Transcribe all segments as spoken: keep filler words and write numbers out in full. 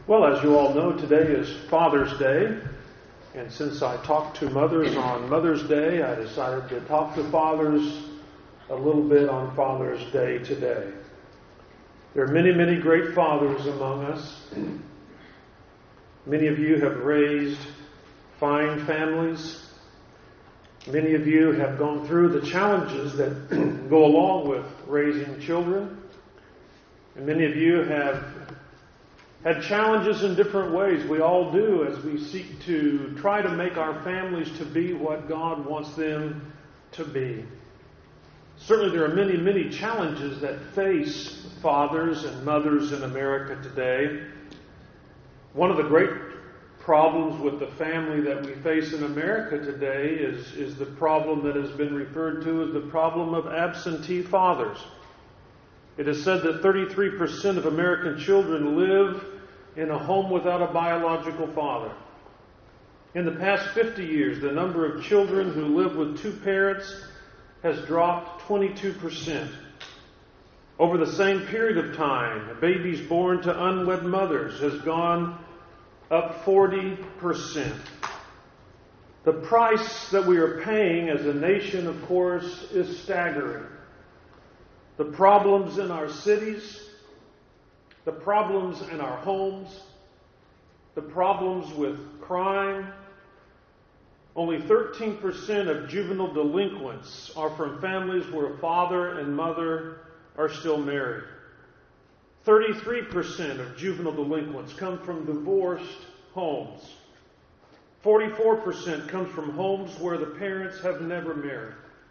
Well, as you all know, today is Father's Day, and since I talked to mothers on Mother's Day, I decided to talk to fathers a little bit on Father's Day today. There are many, many great fathers among us. Many of you have raised fine families. Many of you have gone through the challenges that go along with raising children. And many of you have had challenges in different ways. We all do as we seek to try to make our families to be what God wants them to be. Certainly there are many, many challenges that face fathers and mothers in America today. One of the great problems with the family that we face in America today is, is the problem that has been referred to as the problem of absentee fathers. It is said that thirty-three percent of American children live in a home without a biological father. In the past fifty years, the number of children who live with two parents has dropped twenty-two percent. Over the same period of time, babies born to unwed mothers has gone up forty percent. The price that we are paying as a nation, of course, is staggering. The problems in our cities, the problems in our homes, the problems with crime. Only thirteen percent of juvenile delinquents are from families where father and mother are still married. thirty-three percent of juvenile delinquents come from divorced homes. forty-four percent comes from homes where the parents have never married.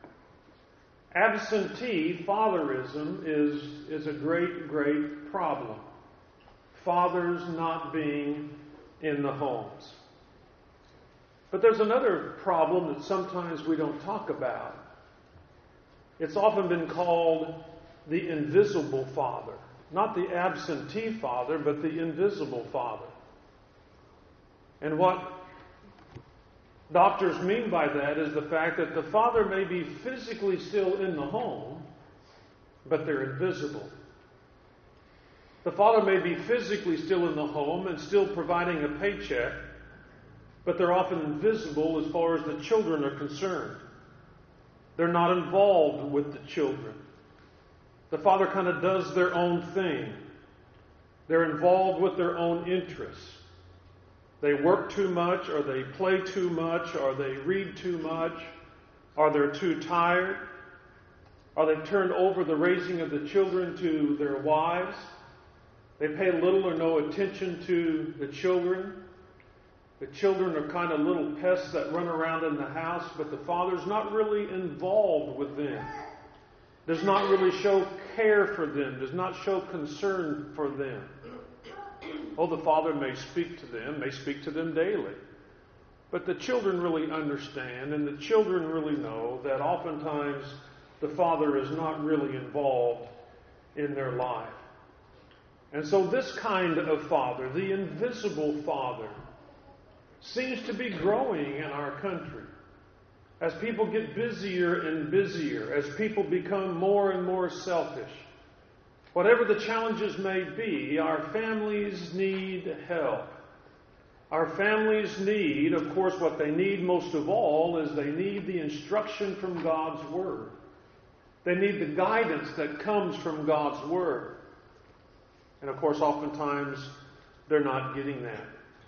Absentee fatherism is, is a great, great problem. Fathers not being in the homes. But there's another problem that sometimes we don't talk about. It's often been called the invisible father. Not the absentee father, but the invisible father. And what doctors mean by that is the fact that the father may be physically still in the home, but they're invisible. The father may be physically still in the home and still providing a paycheck, but they're often invisible as far as the children are concerned. They're not involved with the children. The father kind of does their own thing. They're involved with their own interests. They work too much, or they play too much, or they read too much, or they're too tired, or they've turned over the raising of the children to their wives. They pay little or no attention to the children. The children are kind of little pests that run around in the house, but the father's not really involved with them. Does not really show care for them, does not show concern for them. Oh, the father may speak to them, may speak to them daily. But the children really understand, and the children really know that oftentimes the father is not really involved in their life. And so this kind of father, the invisible father, seems to be growing in our country. As people get busier and busier, as people become more and more selfish, whatever the challenges may be, our families need help. Our families need, of course, what they need most of all is they need the instruction from God's Word. They need the guidance that comes from God's Word. And of course, oftentimes, they're not getting that.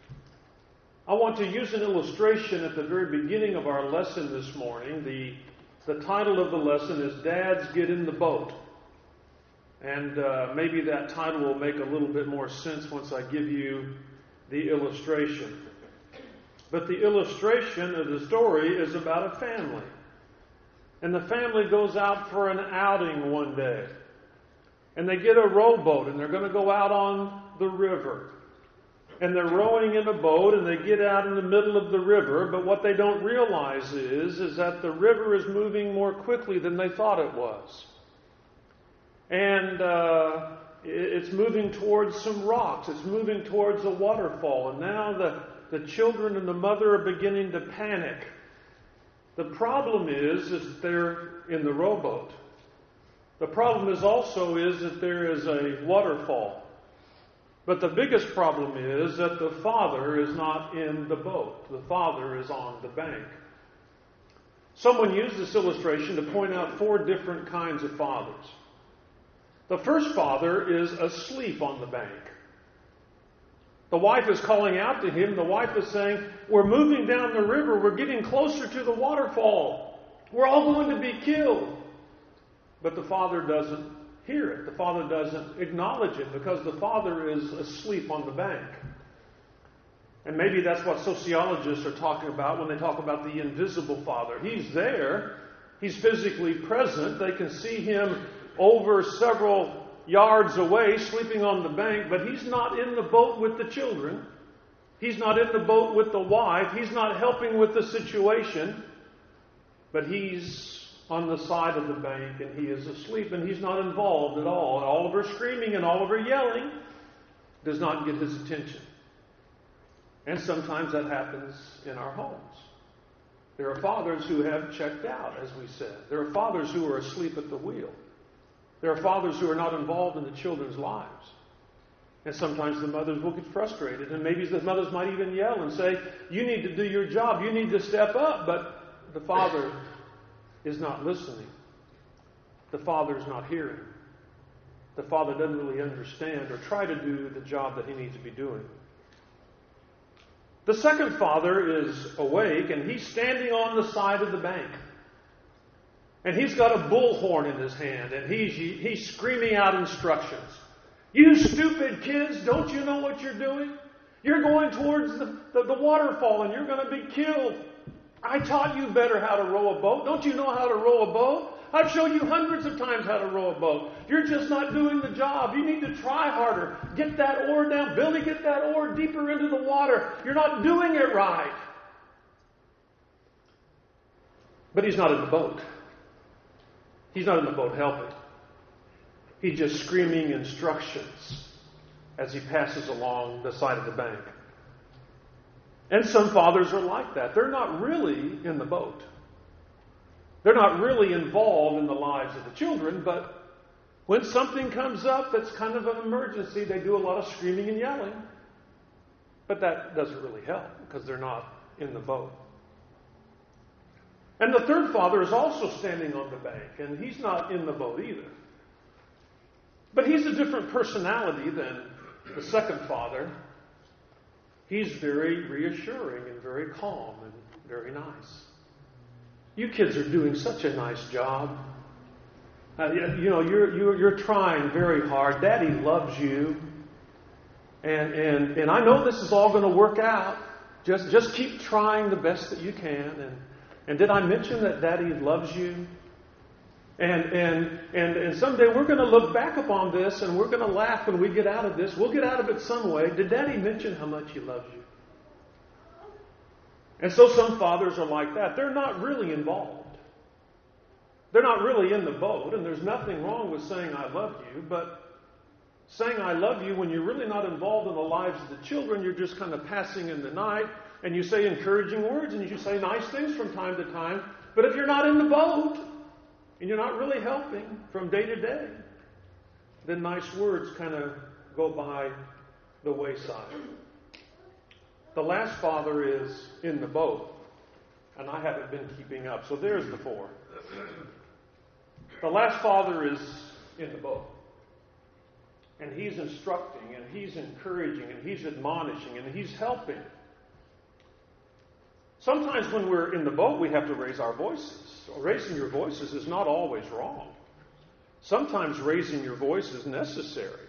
I want to use an illustration at the very beginning of our lesson this morning. The, the title of the lesson is Dads Get in the Boat. And uh, maybe that title will make a little bit more sense once I give you the illustration. But the illustration of the story is about a family. And the family goes out for an outing one day. And they get a rowboat and they're going to go out on the river. And they're rowing in a boat and they get out in the middle of the river. But what they don't realize is, is that the river is moving more quickly than they thought it was. And uh, it's moving towards some rocks. It's moving towards a waterfall. And now the, the children and the mother are beginning to panic. The problem is, is that they're in the rowboat. The problem is also is that there is a waterfall. But the biggest problem is that the father is not in the boat. The father is on the bank. Someone used this illustration to point out four different kinds of fathers. The first father is asleep on the bank. The wife is calling out to him. The wife is saying, we're moving down the river. We're getting closer to the waterfall. We're all going to be killed. But the father doesn't hear it. The father doesn't acknowledge it because the father is asleep on the bank. And maybe that's what sociologists are talking about when they talk about the invisible father. He's there. He's physically present. They can see him over several yards away, sleeping on the bank, but he's not in the boat with the children. He's not in the boat with the wife. He's not helping with the situation, but he's on the side of the bank and he is asleep and he's not involved at all. And all of her screaming and all of her yelling does not get his attention. And sometimes that happens in our homes. There are fathers who have checked out, as we said. There are fathers who are asleep at the wheel. There are fathers who are not involved in the children's lives. And sometimes the mothers will get frustrated. And maybe the mothers might even yell and say, you need to do your job. You need to step up. But the father is not listening. The father is not hearing. The father doesn't really understand or try to do the job that he needs to be doing. The second father is awake and he's standing on the side of the bank. And he's got a bullhorn in his hand, and he's, he's screaming out instructions. You stupid kids, don't you know what you're doing? You're going towards the, the, the waterfall, and you're going to be killed. I taught you better how to row a boat. Don't you know how to row a boat? I've shown you hundreds of times how to row a boat. You're just not doing the job. You need to try harder. Get that oar down. Billy, get that oar deeper into the water. You're not doing it right. But he's not in the boat. He's not in the boat helping. He's just screaming instructions as he passes along the side of the bank. And some fathers are like that. They're not really in the boat. They're not really involved in the lives of the children, but when something comes up that's kind of an emergency, they do a lot of screaming and yelling. But that doesn't really help because they're not in the boat. And the third father is also standing on the bank, and he's not in the boat either. But he's a different personality than the second father. He's very reassuring and very calm and very nice. You kids are doing such a nice job. Uh, you know, you're, you're, you're trying very hard. Daddy loves you. And, and, and I know this is all going to work out. Just, just keep trying the best that you can. And And did I mention that Daddy loves you? And and and and someday we're going to look back upon this and we're going to laugh when we get out of this. We'll get out of it some way. Did Daddy mention how much he loves you? And so some fathers are like that. They're not really involved. They're not really in the boat, and there's nothing wrong with saying I love you, but saying I love you when you're really not involved in the lives of the children, you're just kind of passing in the night. And you say encouraging words and you say nice things from time to time. But if you're not in the boat and you're not really helping from day to day, then nice words kind of go by the wayside. The last father is in the boat. And I haven't been keeping up. So there's the four. The last father is in the boat. And he's instructing and he's encouraging and he's admonishing and he's helping. Sometimes when we're in the boat, we have to raise our voices. So raising your voices is not always wrong. Sometimes raising your voice is necessary.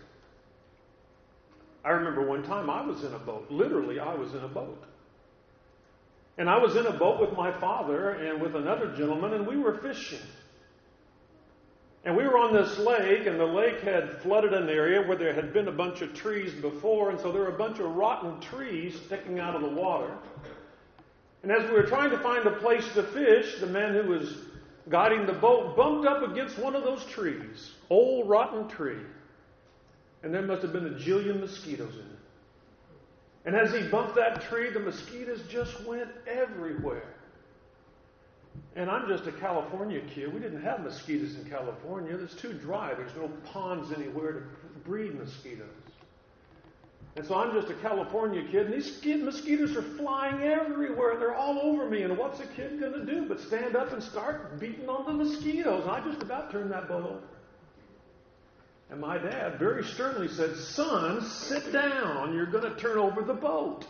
I remember one time I was in a boat. Literally, I was in a boat. And I was in a boat with my father and with another gentleman, and we were fishing. And we were on this lake, and the lake had flooded an area where there had been a bunch of trees before, and so there were a bunch of rotten trees sticking out of the water. And as we were trying to find a place to fish, the man who was guiding the boat bumped up against one of those trees. Old rotten tree. And there must have been a jillion mosquitoes in it. And as he bumped that tree, the mosquitoes just went everywhere. And I'm just a California kid. We didn't have mosquitoes in California. It's too dry. There's no ponds anywhere to breed mosquitoes. And so I'm just a California kid, and these mosquitoes are flying everywhere, and they're all over me. And what's a kid going to do but stand up and start beating on the mosquitoes? And I just about turned that boat over. And my dad very sternly said, "Son, sit down. You're going to turn over the boat."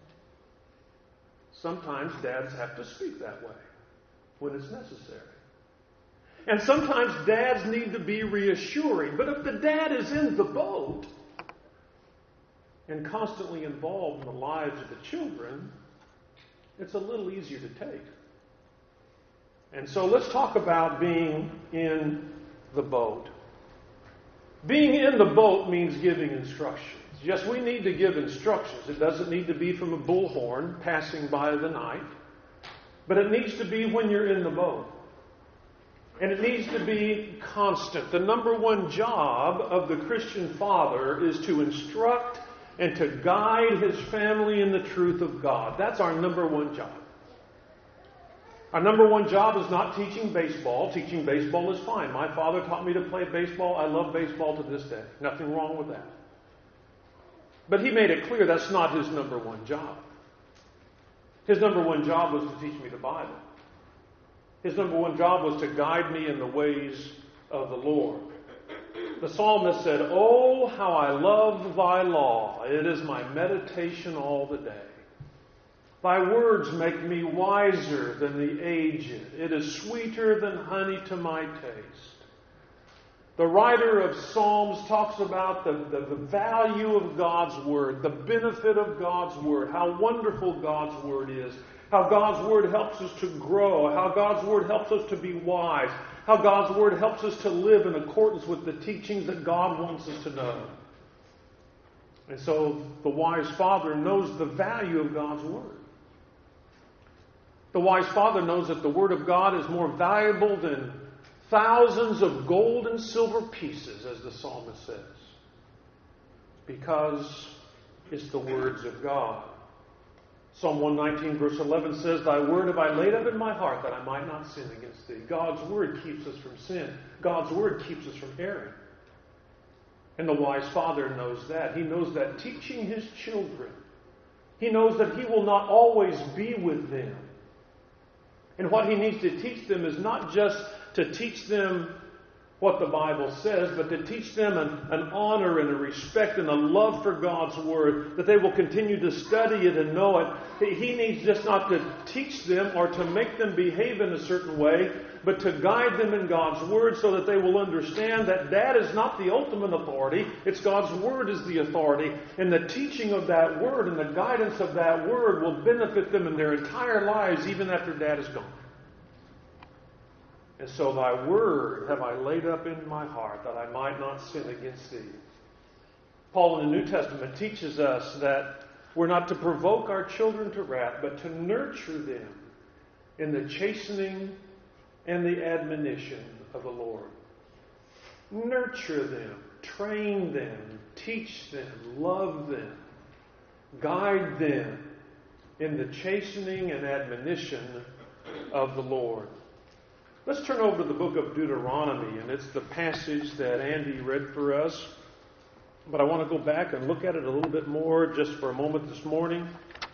Sometimes dads have to speak that way when it's necessary. And sometimes dads need to be reassuring. But if the dad is in the boat and constantly involved in the lives of the children, it's a little easier to take. And so let's talk about being in the boat. Being in the boat means giving instructions. Yes, we need to give instructions. It doesn't need to be from a bullhorn passing by the night. But it needs to be when you're in the boat. And it needs to be constant. The number one job of the Christian father is to instruct and to guide his family in the truth of God. That's our number one job. Our number one job is not teaching baseball. Teaching baseball is fine. My father taught me to play baseball. I love baseball to this day. Nothing wrong with that. But he made it clear that's not his number one job. His number one job was to teach me the Bible. His number one job was to guide me in the ways of the Lord. The psalmist said, "Oh, how I love thy law. It is my meditation all the day. Thy words make me wiser than the aged. It is sweeter than honey to my taste." The writer of Psalms talks about the, the, the value of God's Word, the benefit of God's Word, how wonderful God's Word is, how God's Word helps us to grow, how God's Word helps us to be wise, how God's Word helps us to live in accordance with the teachings that God wants us to know. And so the wise father knows the value of God's Word. The wise father knows that the Word of God is more valuable than thousands of gold and silver pieces, as the psalmist says, because it's the words of God. Psalm one nineteen verse eleven says, "Thy word have I laid up in my heart that I might not sin against thee." God's word keeps us from sin. God's word keeps us from erring. And the wise father knows that. He knows that teaching his children, he knows that he will not always be with them. And what he needs to teach them is not just to teach them what the Bible says, but to teach them an, an honor and a respect and a love for God's Word, that they will continue to study it and know it. He needs just not to teach them or to make them behave in a certain way, but to guide them in God's Word so that they will understand that Dad is not the ultimate authority. It's God's Word is the authority. And the teaching of that Word and the guidance of that Word will benefit them in their entire lives, even after Dad is gone. And so thy word have I laid up in my heart that I might not sin against thee. Paul in the New Testament teaches us that we're not to provoke our children to wrath, but to nurture them in the chastening and the admonition of the Lord. Nurture them, train them, teach them, love them, guide them in the chastening and admonition of the Lord. Let's turn over to the book of Deuteronomy, and it's the passage that Andy read for us. But I want to go back and look at it a little bit more just for a moment this morning.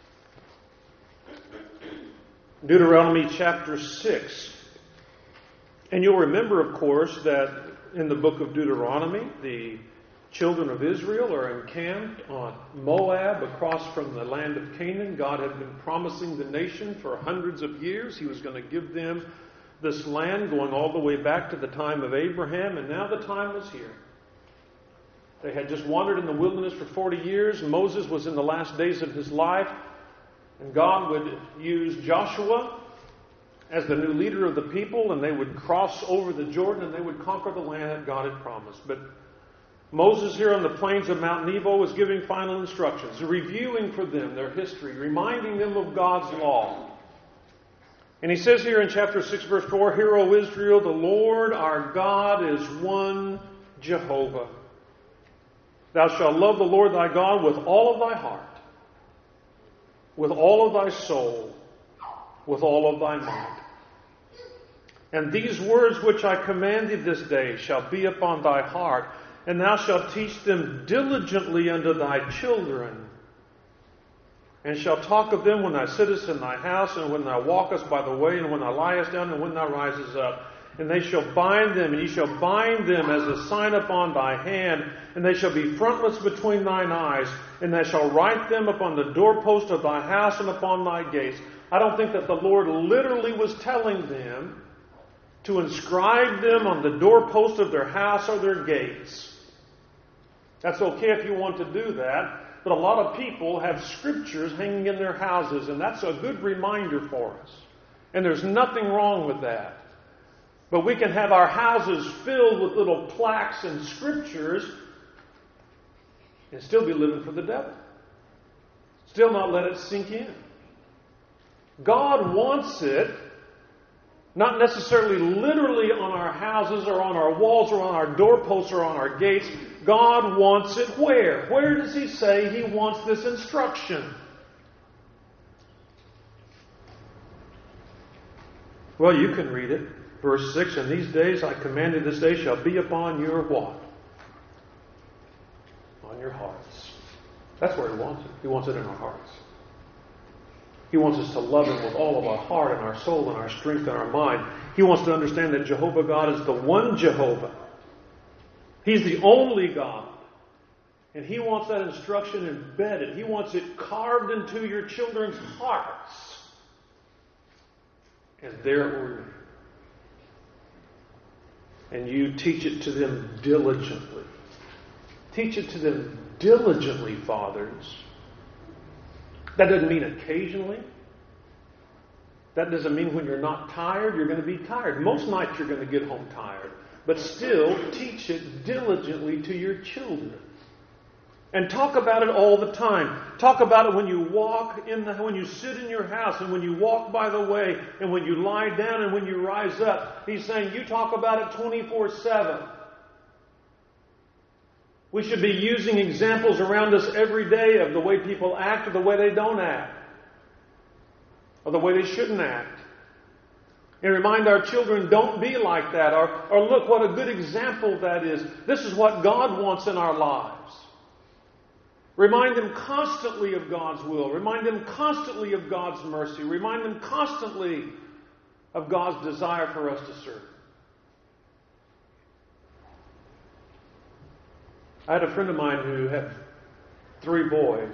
Deuteronomy chapter six. And you'll remember, of course, that in the book of Deuteronomy, the children of Israel are encamped on Moab across from the land of Canaan. God had been promising the nation for hundreds of years. He was going to give them this land going all the way back to the time of Abraham, and now the time was here. They had just wandered in the wilderness for forty years. Moses was in the last days of his life, and God would use Joshua as the new leader of the people, and they would cross over the Jordan and they would conquer the land that God had promised. But Moses here on the plains of Mount Nebo was giving final instructions, reviewing for them their history, reminding them of God's law. And he says here in chapter six, verse four, "Hear, O Israel, the Lord our God is one Jehovah. Thou shalt love the Lord thy God with all of thy heart, with all of thy soul, with all of thy might. And these words which I command thee this day shall be upon thy heart, And thou shalt teach them diligently unto thy children, and shalt talk of them when thou sittest in thy house, and when thou walkest by the way, and when thou liest down, and when thou risest up. And they shall bind them, and ye shall bind them as a sign upon thy hand, and they shall be frontlets between thine eyes, and thou shalt write them upon the doorpost of thy house and upon thy gates. I don't think that the Lord literally was telling them to inscribe them on the doorpost of their house or their gates. That's okay if you want to do that, but a lot of people have scriptures hanging in their houses, and that's a good reminder for us. And there's nothing wrong with that. But we can have our houses filled with little plaques and scriptures and still be living for the devil. Still not let it sink in. God wants it, not necessarily literally on our houses or on our walls or on our doorposts or on our gates. God wants it where? Where does He say He wants this instruction? Well, you can read it. Verse six, "And these days I commanded this day shall be upon your" what? On your hearts. That's where He wants it. He wants it in our hearts. He wants us to love Him with all of our heart and our soul and our strength and our mind. He wants to understand that Jehovah God is the one Jehovah. He's the only God. And He wants that instruction embedded. He wants it carved into your children's hearts. And there it will remain. And you teach it to them diligently. Teach it to them diligently, fathers. That doesn't mean occasionally. That doesn't mean when you're not tired, you're going to be tired. Most nights you're going to get home tired. But still, teach it diligently to your children. And talk about it all the time. Talk about it when you walk in the, when you sit in your house, and when you walk by the way, and when you lie down, and when you rise up. He's saying you talk about it twenty-four seven. We should be using examples around us every day of the way people act or the way they don't act, or the way they shouldn't act. And remind our children, don't be like that. Or, or look what a good example that is. This is what God wants in our lives. Remind them constantly of God's will. Remind them constantly of God's mercy. Remind them constantly of God's desire for us to serve. I had a friend of mine who had three boys.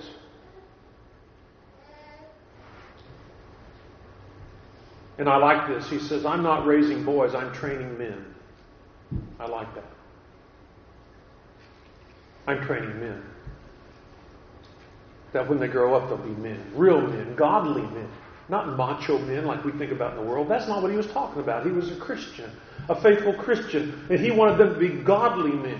And I like this. He says, "I'm not raising boys, I'm training men." I like that. I'm training men. That when they grow up, they'll be men. Real men. Godly men. Not macho men like we think about in the world. That's not what he was talking about. He was a Christian. A faithful Christian. And he wanted them to be godly men.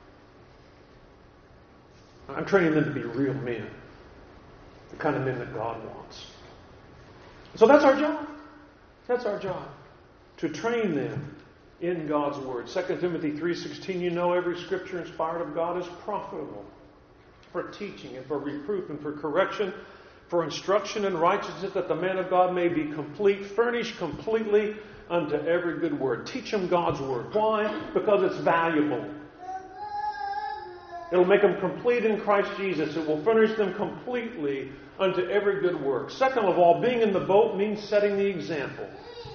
I'm training them to be real men. The kind of men that God wants. So that's our job. That's our job. To train them in God's Word. Second Timothy three sixteen, you know every Scripture inspired of God is profitable for teaching and for reproof and for correction, for instruction in righteousness, that the man of God may be complete, furnished completely unto every good word. Teach them God's Word. Why? Because it's valuable. It'll make them complete in Christ Jesus. It will furnish them completely unto every good work. Second of all, being in the boat means setting the example.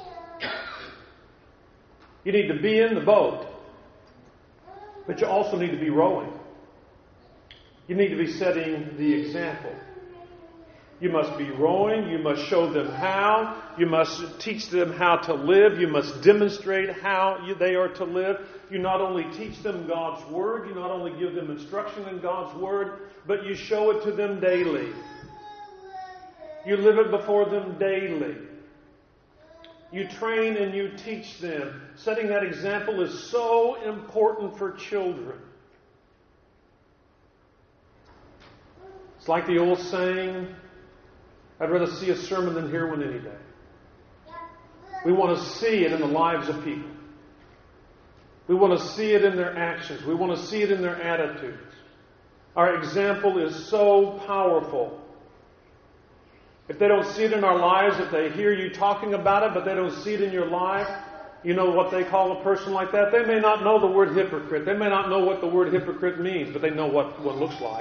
You need to be in the boat, but you also need to be rowing. You need to be setting the example. You must be rowing. You must show them how. You must teach them how to live. You must demonstrate how you, they are to live. You not only teach them God's Word, you not only give them instruction in God's Word, but you show it to them daily. You live it before them daily. You train and you teach them. Setting that example is so important for children. It's like the old saying, I'd rather see a sermon than hear one any day. We want to see it in the lives of people. We want to see it in their actions. We want to see it in their attitudes. Our example is so powerful. If they don't see it in our lives, if they hear you talking about it, but they don't see it in your life, You know what they call a person like that? They may not know the word hypocrite. They may not know what the word hypocrite means, but they know what one looks like.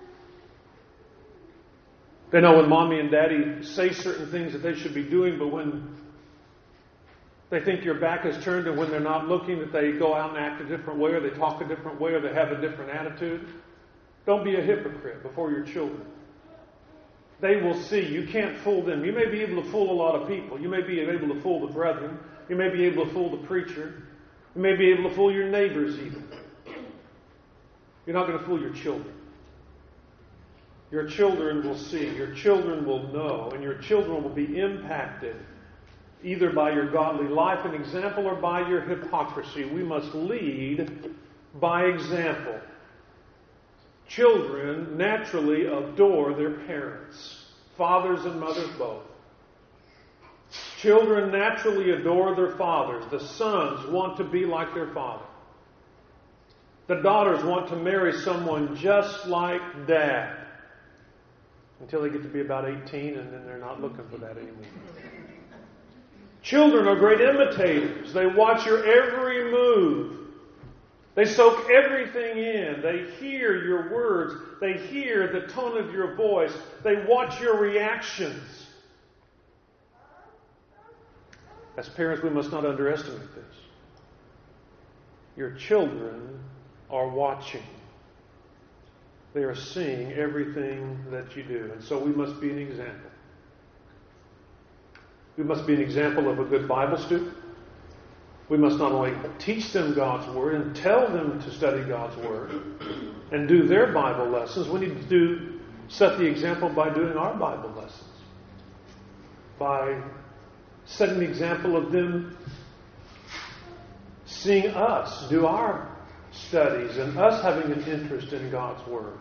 They know when mommy and daddy say certain things that they should be doing, but when they think your back is turned and when they're not looking, that they go out and act a different way, or they talk a different way, or they have a different attitude. Don't be a hypocrite before your children. They will see. You can't fool them. You may be able to fool a lot of people. You may be able to fool the brethren. You may be able to fool the preacher. You may be able to fool your neighbors even. You're not going to fool your children. Your children will see. Your children will know. And your children will be impacted either by your godly life and example or by your hypocrisy. We must lead by example. Children naturally adore their parents, fathers and mothers both. Children naturally adore their fathers. The sons want to be like their father. The daughters want to marry someone just like dad. Until they get to be about eighteen, and then they're not looking for that anymore. Children are great imitators. They watch your every move. They soak everything in. They hear your words. They hear the tone of your voice. They watch your reactions. As parents, we must not underestimate this. Your children are watching. They are seeing everything that you do. And so we must be an example. We must be an example of a good Bible student. We must not only teach them God's Word and tell them to study God's Word and do their Bible lessons. We need to do set the example by doing our Bible lessons. By setting the example of them seeing us do our studies and us having an interest in God's Word.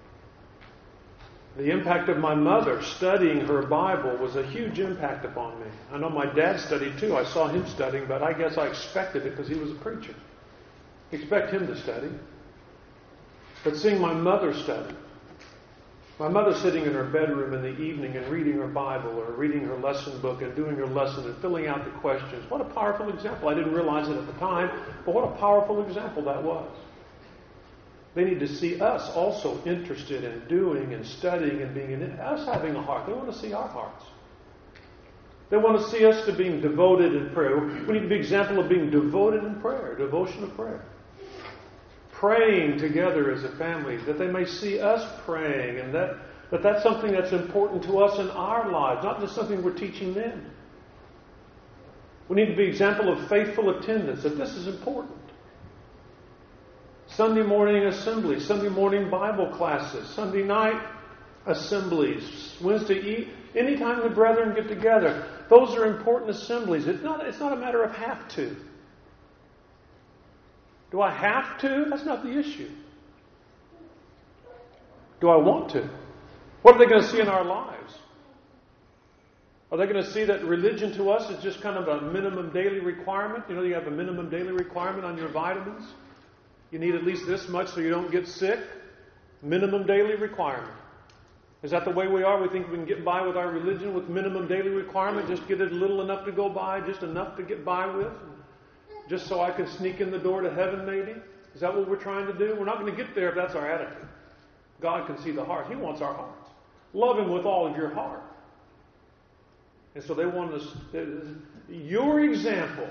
The impact of my mother studying her Bible was a huge impact upon me. I know my dad studied too. I saw him studying, but I guess I expected it because he was a preacher. Expect him to study. But seeing my mother study, my mother sitting in her bedroom in the evening and reading her Bible or reading her lesson book and doing her lesson and filling out the questions. What a powerful example. I didn't realize it at the time, but what a powerful example that was. They need to see us also interested in doing and studying and being in it. Us having a heart. They want to see our hearts. They want to see us to being devoted in prayer. We need to be an example of being devoted in prayer, devotion of prayer. Praying together as a family, that they may see us praying, and that, that that's something that's important to us in our lives, not just something we're teaching them. We need to be an example of faithful attendance, that this is important. Sunday morning assemblies, Sunday morning Bible classes, Sunday night assemblies, Wednesday eat. Anytime the brethren get together, those are important assemblies. It's not, it's not a matter of have to. Do I have to? That's not the issue. Do I want to? What are they going to see in our lives? Are they going to see that religion to us is just kind of a minimum daily requirement? You know, you have a minimum daily requirement on your vitamins. You need at least this much so you don't get sick. Minimum daily requirement. Is that the way we are? We think we can get by with our religion with minimum daily requirement, just get it little enough to go by, just enough to get by with, just so I can sneak in the door to heaven maybe? Is that what we're trying to do? We're not going to get there if that's our attitude. God can see the heart. He wants our hearts. Love Him with all of your heart. And so they want us, your example.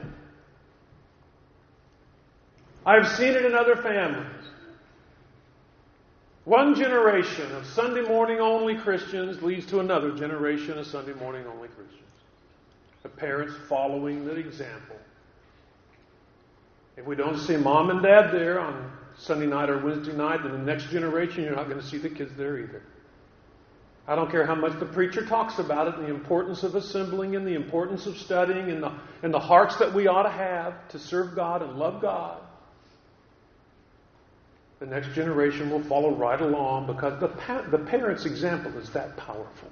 I've seen it in other families. One generation of Sunday morning only Christians leads to another generation of Sunday morning only Christians. The parents following the example. If we don't see mom and dad there on Sunday night or Wednesday night, then the next generation you're not going to see the kids there either. I don't care how much the preacher talks about it, and the importance of assembling and the importance of studying and the, and the hearts that we ought to have to serve God and love God. The next generation will follow right along because the, pa- the parent's example is that powerful.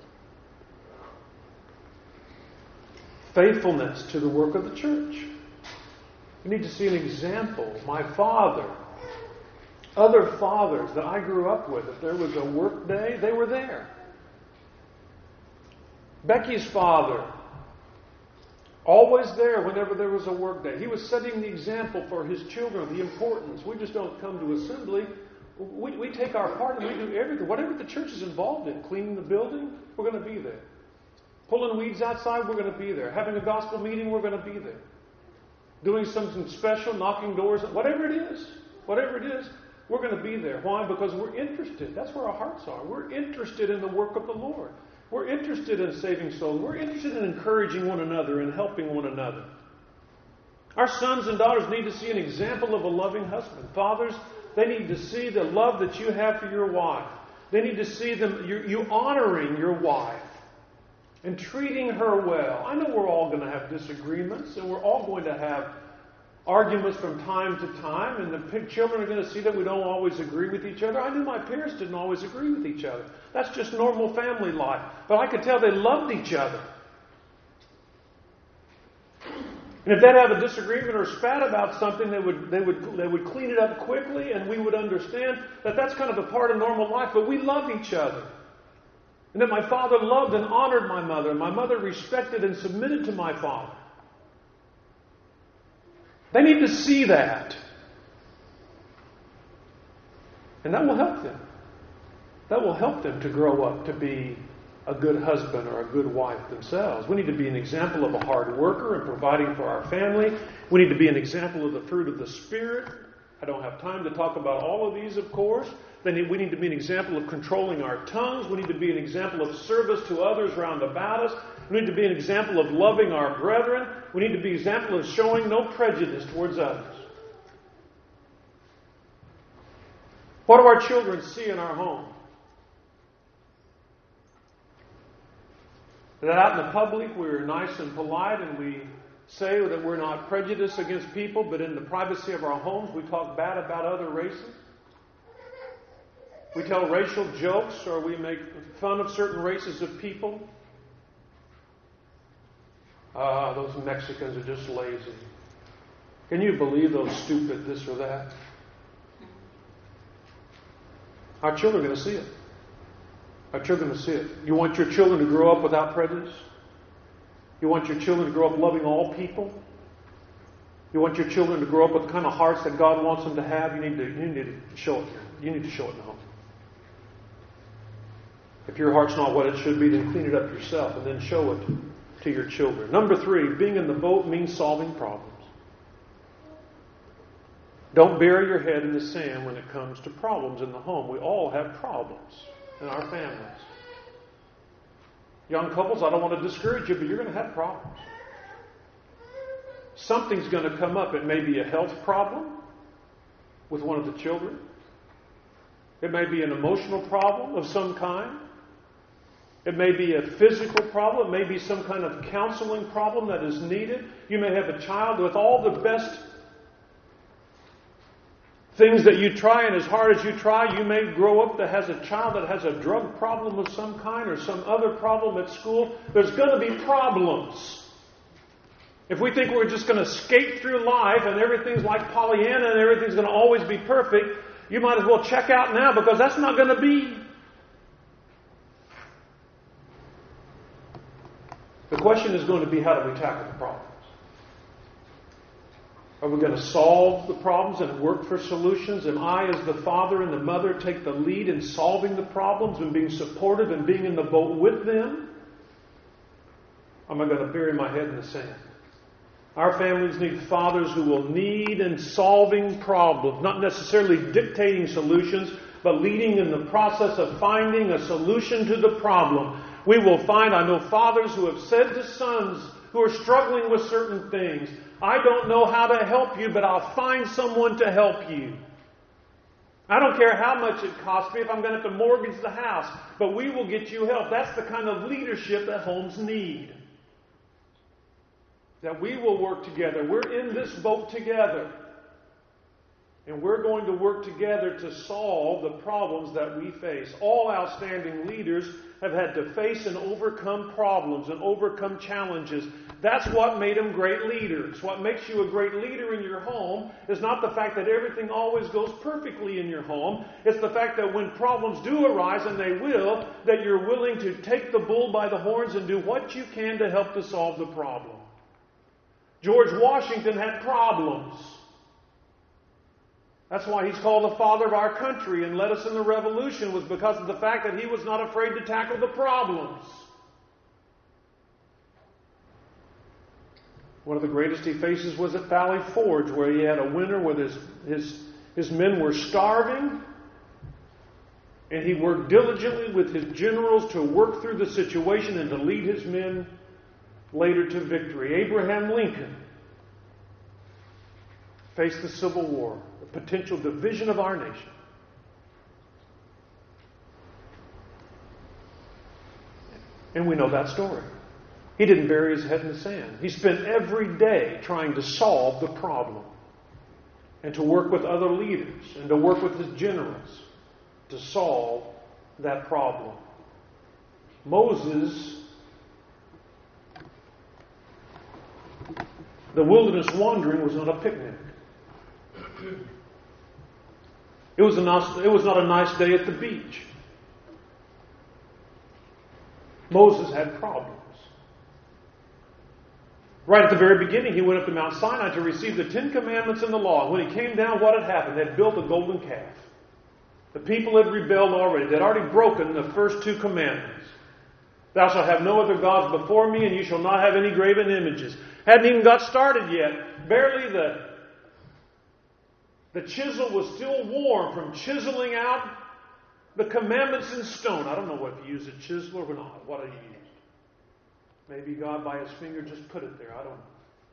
Faithfulness to the work of the church. We need to see an example. My father, other fathers that I grew up with, if there was a work day, they were there. Becky's father Always there whenever there was a work day. He was setting the example for his children, the importance. We just don't come to assembly. We, we take our part and we do everything. Whatever the church is involved in, cleaning the building, we're going to be there. Pulling weeds outside, we're going to be there. Having a gospel meeting, we're going to be there. Doing something special, knocking doors, whatever it is, whatever it is, we're going to be there. Why? Because we're interested. That's where our hearts are. We're interested in the work of the Lord. We're interested in saving souls. We're interested in encouraging one another and helping one another. Our sons and daughters need to see an example of a loving husband. Fathers, they need to see the love that you have for your wife. They need to see them, you, you honoring your wife and treating her well. I know we're all going to have disagreements and we're all going to have arguments from time to time, and the children are going to see that we don't always agree with each other. I knew my parents didn't always agree with each other. That's just normal family life. But I could tell they loved each other. And if they'd have a disagreement or spat about something, they would, they would, they would clean it up quickly, and we would understand that that's kind of a part of normal life. But we love each other. And that my father loved and honored my mother, and my mother respected and submitted to my father. They need to see that. And that will help them. That will help them to grow up to be a good husband or a good wife themselves. We need to be an example of a hard worker and providing for our family. We need to be an example of the fruit of the Spirit. I don't have time to talk about all of these, of course. Then we need to be an example of controlling our tongues. We need to be an example of service to others round about us. We need to be an example of loving our brethren. We need to be an example of showing no prejudice towards others. What do our children see in our home? That out in the public we're nice and polite and we say that we're not prejudiced against people, but in the privacy of our homes we talk bad about other races. We tell racial jokes or we make fun of certain races of people. Ah, uh, those Mexicans are just lazy. Can you believe those stupid this or that? Our children are going to see it. Our children are going to see it. You want your children to grow up without prejudice? You want your children to grow up loving all people? You want your children to grow up with the kind of hearts that God wants them to have? You need to, you need to show it. You need to show it in the home. If your heart's not what it should be, then clean it up yourself and then show it to your children. Number three, being in the boat means solving problems. Don't bury your head in the sand when it comes to problems in the home. We all have problems in our families. Young couples, I don't want to discourage you, but you're going to have problems. Something's going to come up. It may be a health problem with one of the children. It may be an emotional problem of some kind. It may be a physical problem. It may be some kind of counseling problem that is needed. You may have a child with all the best things that you try, and as hard as you try, you may grow up that has a child that has a drug problem of some kind or some other problem at school. There's going to be problems. If we think we're just going to skate through life and everything's like Pollyanna and everything's going to always be perfect, you might as well check out now because that's not going to be. The question is going to be, how do we tackle the problems? Are we going to solve the problems and work for solutions? And I, as the father and the mother, take the lead in solving the problems and being supportive and being in the boat with them? Or am I going to bury my head in the sand? Our families need fathers who will lead in solving problems, not necessarily dictating solutions, but leading in the process of finding a solution to the problem. We will find, I know fathers who have said to sons who are struggling with certain things, I don't know how to help you, but I'll find someone to help you. I don't care how much it costs me if I'm going to have to mortgage the house, but we will get you help. That's the kind of leadership that homes need. That we will work together. We're in this boat together. And we're going to work together to solve the problems that we face. All outstanding leaders have had to face and overcome problems and overcome challenges. That's what made them great leaders. What makes you a great leader in your home is not the fact that everything always goes perfectly in your home. It's the fact that when problems do arise, and they will, that you're willing to take the bull by the horns and do what you can to help to solve the problem. George Washington had problems. That's why he's called the father of our country and led us in the Revolution, was because of the fact that he was not afraid to tackle the problems. One of the greatest he faces was at Valley Forge, where he had a winter where his, his, his men were starving, and he worked diligently with his generals to work through the situation and to lead his men later to victory. Abraham Lincoln faced the Civil War, the potential division of our nation. And we know that story. He didn't bury his head in the sand. He spent every day trying to solve the problem and to work with other leaders and to work with his generals to solve that problem. Moses, the wilderness wandering was not a picnic. It was, a nice, it was not a nice day at the beach. Moses had problems. Right at the very beginning, he went up to Mount Sinai to receive the Ten Commandments and the law. When he came down, what had happened? They had built a golden calf. The people had rebelled already. They had already broken the first two commandments. Thou shalt have no other gods before me, and you shall not have any graven images. Hadn't even got started yet. Barely the, the chisel was still warm from chiseling out the commandments in stone. I don't know what if you use a chisel or not. What do you use? Maybe God by His finger just put it there. I don't know.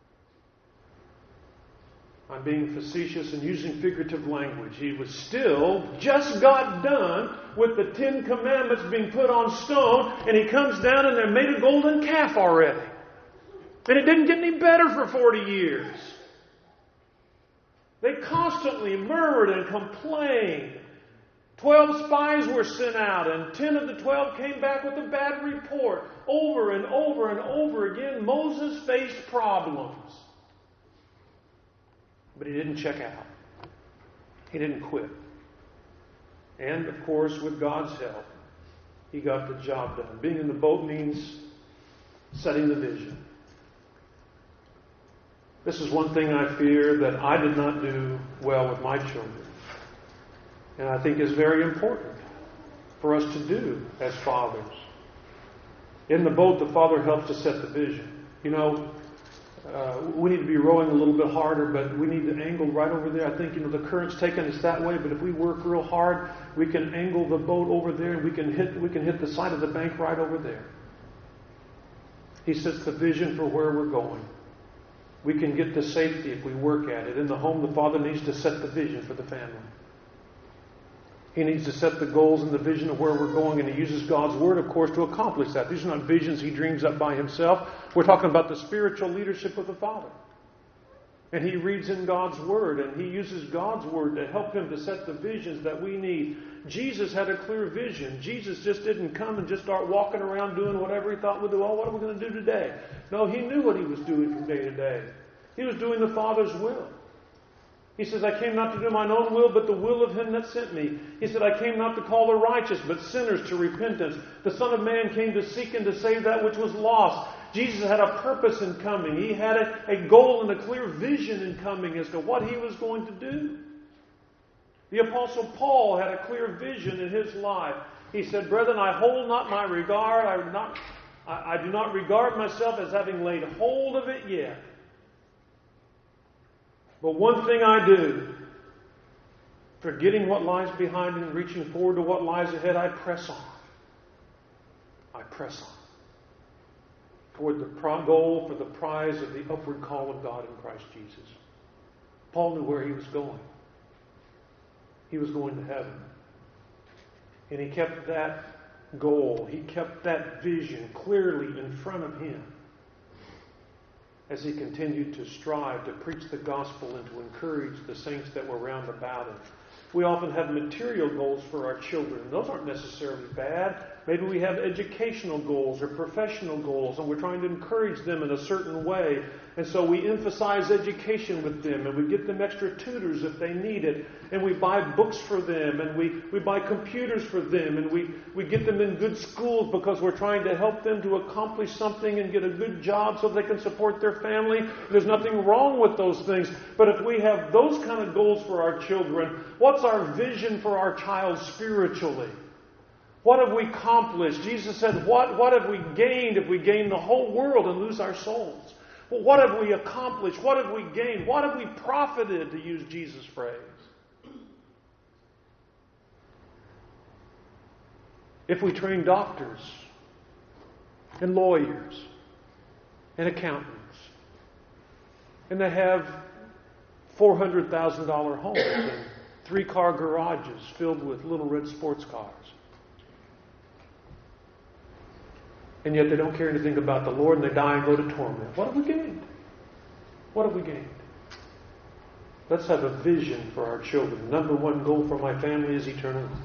I'm being facetious and using figurative language. He was still just got done with the Ten Commandments being put on stone, and he comes down and they made a golden calf already. And it didn't get any better for forty years. They constantly murmured and complained. Twelve spies were sent out, and ten of the twelve came back with a bad report. Over and over and over again, Moses faced problems. But he didn't check out. He didn't quit. And, of course, with God's help, he got the job done. Being in the boat means setting the vision. This is one thing I fear that I did not do well with my children. And I think is very important for us to do as fathers. In the boat, the father helps to set the vision. You know, uh, we need to be rowing a little bit harder, but we need to angle right over there. I think, you know, the current's taking us that way, but if we work real hard, we can angle the boat over there, and we can hit we can hit the side of the bank right over there. He sets the vision for where we're going. We can get to safety if we work at it. In the home, the father needs to set the vision for the family. He needs to set the goals and the vision of where we're going, and he uses God's Word, of course, to accomplish that. These are not visions he dreams up by himself. We're talking about the spiritual leadership of the Father. And he reads in God's Word, and he uses God's Word to help him to set the visions that we need. Jesus had a clear vision. Jesus just didn't come and just start walking around doing whatever he thought we'd do. Oh, what are we going to do today? No, he knew what he was doing from day to day. He was doing the Father's will. He says, I came not to do mine own will, but the will of him that sent me. He said, I came not to call the righteous, but sinners to repentance. The Son of Man came to seek and to save that which was lost. Jesus had a purpose in coming. He had a, a goal and a clear vision in coming as to what he was going to do. The Apostle Paul had a clear vision in his life. He said, Brethren, I hold not my regard. I, not, I, I do not regard myself as having laid hold of it yet. But one thing I do, forgetting what lies behind and reaching forward to what lies ahead, I press on. I press on toward the goal for the prize of the upward call of God in Christ Jesus. Paul knew where he was going. He was going to heaven. And he kept that goal, he kept that vision clearly in front of him as he continued to strive to preach the gospel and to encourage the saints that were round about him. We often have material goals for our children. Those aren't necessarily bad. Maybe we have educational goals or professional goals, and we're trying to encourage them in a certain way. And so we emphasize education with them, and we get them extra tutors if they need it. And we buy books for them, and we, we buy computers for them, and we, we get them in good schools because we're trying to help them to accomplish something and get a good job so they can support their family. There's nothing wrong with those things. But if we have those kind of goals for our children, what's our vision for our child spiritually? What have we accomplished? Jesus said, what, what have we gained if we gain the whole world and lose our souls? Well, what have we accomplished? What have we gained? What have we profited, to use Jesus' phrase? If we train doctors and lawyers and accountants, and they have four hundred thousand dollars homes and three-car garages filled with little red sports cars, and yet they don't care anything about the Lord, and they die and go to torment. What have we gained? What have we gained? Let's have a vision for our children. Number one goal for my family is eternal life.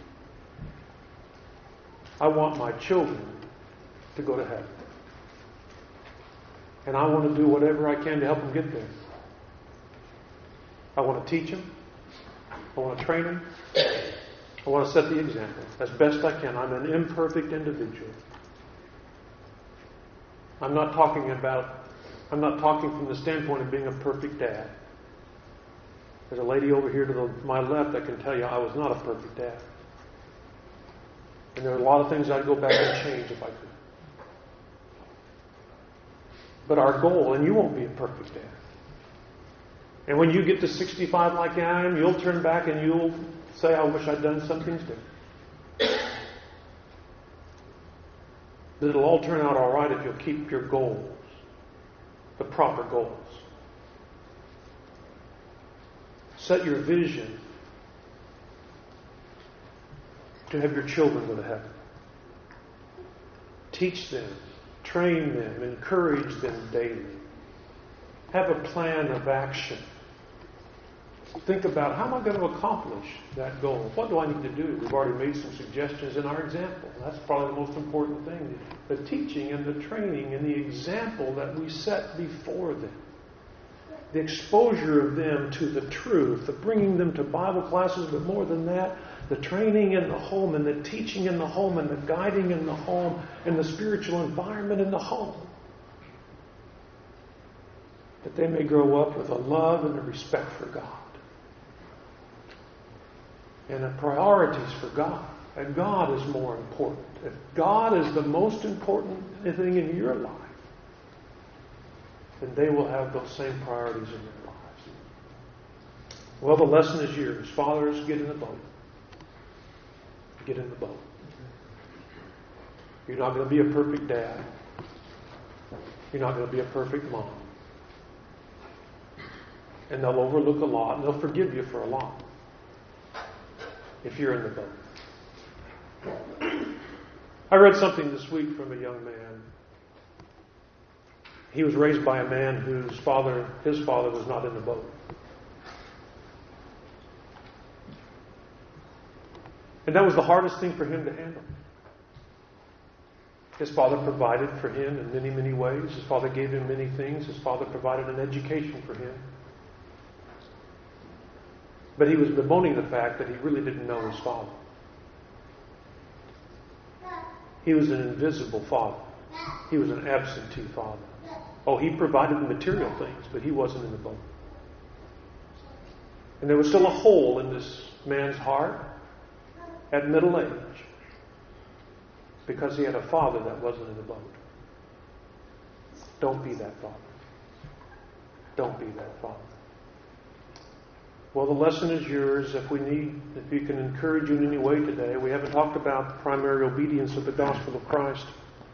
I want my children to go to heaven. And I want to do whatever I can to help them get there. I want to teach them. I want to train them. I want to set the example as best I can. I'm an imperfect individual. I'm not talking about, I'm not talking from the standpoint of being a perfect dad. There's a lady over here to the, my left that can tell you I was not a perfect dad. And there are a lot of things I'd go back and change if I could. But our goal, and you won't be a perfect dad. And when you get to sixty-five like I am, you'll turn back and you'll say, I wish I'd done some things different. But it'll all turn out all right if you'll keep your goals, the proper goals. Set your vision to have your children go to heaven. Teach them, train them, encourage them daily. Have a plan of action. Think about, how am I going to accomplish that goal? What do I need to do? We've already made some suggestions in our example. That's probably the most important thing. The teaching and the training and the example that we set before them. The exposure of them to the truth, the bringing them to Bible classes, but more than that, the training in the home and the teaching in the home and the guiding in the home and the spiritual environment in the home. That they may grow up with a love and a respect for God. And a priorities for God. And God is more important. If God is the most important thing in your life, then they will have those same priorities in their lives. Well, the lesson is yours. Fathers, get in the boat. Get in the boat. You're not going to be a perfect dad. You're not going to be a perfect mom. And they'll overlook a lot, and they'll forgive you for a lot if you're in the boat. I read something this week from a young man. He was raised by a man whose father, his father, was not in the boat. And that was the hardest thing for him to handle. His father provided for him in many, many ways. His father gave him many things. His father provided an education for him. But he was bemoaning the fact that he really didn't know his father. He was an invisible father. He was an absentee father. Oh, he provided the material things, but he wasn't in the boat. And there was still a hole in this man's heart at middle age because he had a father that wasn't in the boat. Don't be that father. Don't be that father. Well, the lesson is yours. If we need, if we can encourage you in any way today, we haven't talked about the primary obedience of the gospel of Christ.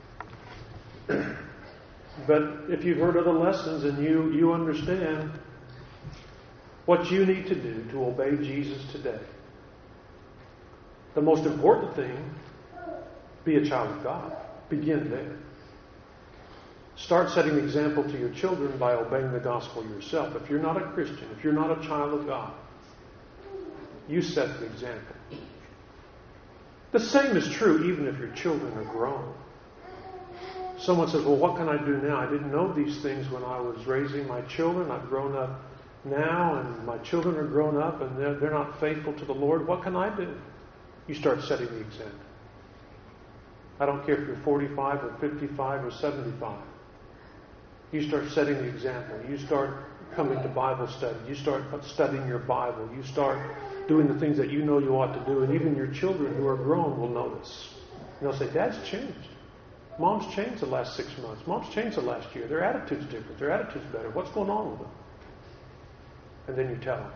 But if you've heard other lessons and you, you understand what you need to do to obey Jesus today, the most important thing, be a child of God. Begin there. Start setting the example to your children by obeying the gospel yourself. If you're not a Christian, if you're not a child of God, you set the example. The same is true even if your children are grown. Someone says, well, what can I do now? I didn't know these things when I was raising my children. I've grown up now, and my children are grown up, and they're, they're not faithful to the Lord. What can I do? You start setting the example. I don't care if you're forty-five or fifty-five or seventy-five. You start setting the example. You start coming to Bible study. You start studying your Bible. You start doing the things that you know you ought to do. And even your children who are grown will notice. And they'll say, Dad's changed. Mom's changed the last six months. Mom's changed the last year. Their attitude's different. Their attitude's better. What's going on with them? And then you tell them.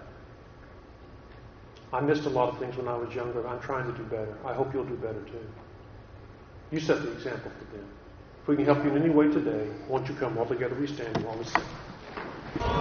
I missed a lot of things when I was younger. I'm trying to do better. I hope you'll do better too. You set the example for them. If we can help you in any way today, won't you come all together? We stand while we sing.